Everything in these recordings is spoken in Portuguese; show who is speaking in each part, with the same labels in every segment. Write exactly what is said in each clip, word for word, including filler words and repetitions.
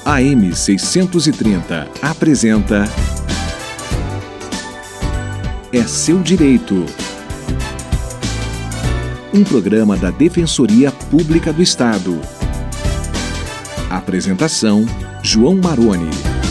Speaker 1: A M seiscentos e trinta apresenta É Seu Direito. Um programa da Defensoria Pública do Estado. Apresentação: João Maroni.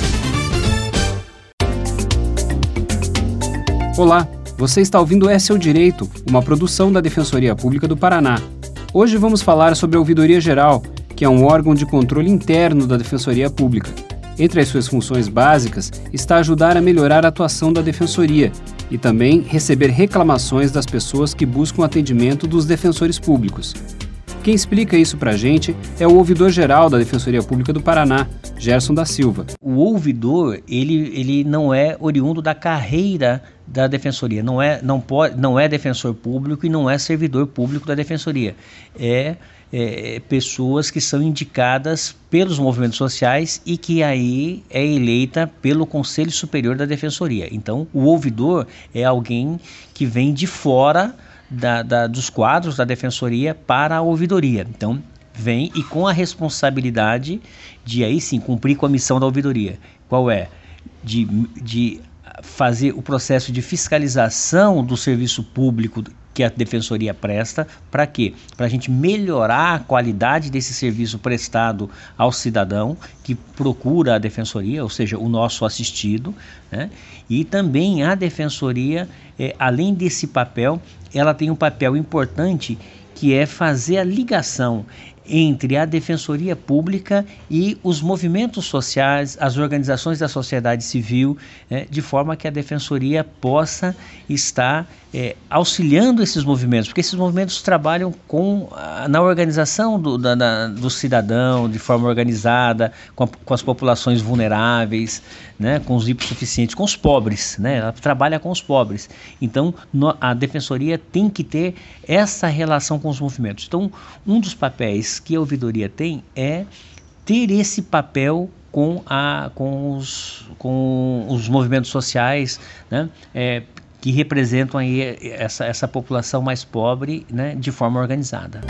Speaker 2: Olá, você está ouvindo É Seu Direito, uma produção da Defensoria Pública do Paraná. Hoje vamos falar sobre a Ouvidoria Geral, que é um órgão de controle interno da Defensoria Pública. Entre as suas funções básicas está ajudar a melhorar a atuação da Defensoria e também receber reclamações das pessoas que buscam atendimento dos defensores públicos. Quem explica isso pra gente é o ouvidor-geral da Defensoria Pública do Paraná, Gerson da Silva.
Speaker 3: O ouvidor, ele, ele não é oriundo da carreira da Defensoria, não é, não pode, não é defensor público e não é servidor público da Defensoria. É, é pessoas que são indicadas pelos movimentos sociais e que aí é eleita pelo Conselho Superior da Defensoria. Então, o ouvidor é alguém que vem de fora Da, da, dos quadros da Defensoria para a ouvidoria. Então, vem e com a responsabilidade de aí sim cumprir com a missão da ouvidoria. Qual é? De, de fazer o processo de fiscalização do serviço público que a Defensoria presta. Para quê? Para a gente melhorar a qualidade desse serviço prestado ao cidadão que procura a Defensoria, ou seja, o nosso assistido, né? E também a Defensoria, é, além desse papel, ela tem um papel importante que é fazer a ligação entre a Defensoria Pública e os movimentos sociais, as organizações da sociedade civil, né, de forma que a Defensoria possa estar é, auxiliando esses movimentos, porque esses movimentos trabalham com, na organização do, da, da, do cidadão, de forma organizada, com, a, com as populações vulneráveis, né, com os hipossuficientes, com os pobres, né, ela trabalha com os pobres. Então, no, a Defensoria tem que ter essa relação com os movimentos. Então, um dos papéis que a ouvidoria tem é ter esse papel com, a, com, os, com os movimentos sociais, né, é, que representam aí essa, essa população mais pobre, né, de forma organizada.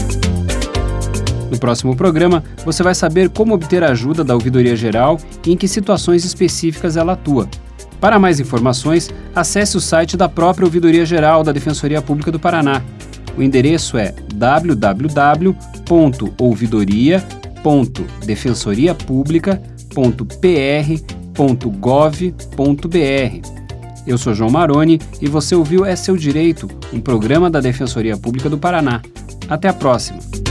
Speaker 2: No próximo programa, você vai saber como obter ajuda da Ouvidoria Geral e em que situações específicas ela atua. Para mais informações, acesse o site da própria Ouvidoria Geral da Defensoria Pública do Paraná. O endereço é w w w ponto ouvidoria ponto defensoria pública ponto p r ponto gov ponto b r. Eu sou João Maroni e você ouviu É Seu Direito, um programa da Defensoria Pública do Paraná. Até a próxima!